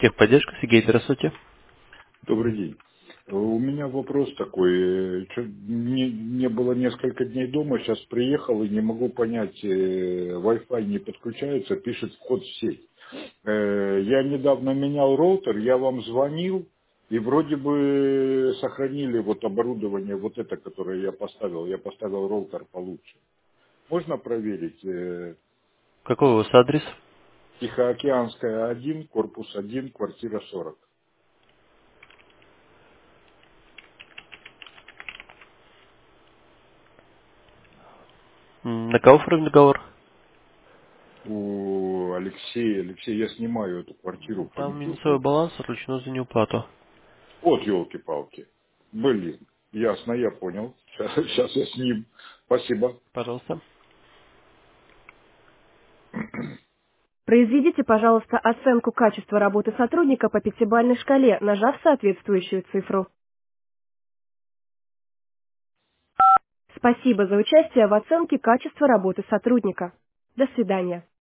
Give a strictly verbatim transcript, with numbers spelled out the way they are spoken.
Техподдержка, Сергей, здравствуйте. Добрый день. У меня вопрос такой. э, чё- Не, не было несколько дней дома, сейчас приехал и не могу понять, э, Wi-Fi не подключается, пишет вход в сеть. Э, Я недавно менял роутер, я вам звонил, и вроде бы сохранили вот оборудование, вот это, которое я поставил. Я поставил роутер получше. Можно проверить? Э, Какой у вас адрес? Тихоокеанская один, корпус один, квартира сорок. М, На кого оформлен договор? У Алексея. Алексей, я снимаю эту квартиру по Там минусовой видео. баланс отлучено за неуплату. Вот елки-палки. Блин, ясно, я понял. Сейчас, сейчас я с ним. Спасибо. Пожалуйста. Произведите, пожалуйста, оценку качества работы сотрудника по пятибалльной шкале, нажав соответствующую цифру. Спасибо за участие в оценке качества работы сотрудника. До свидания.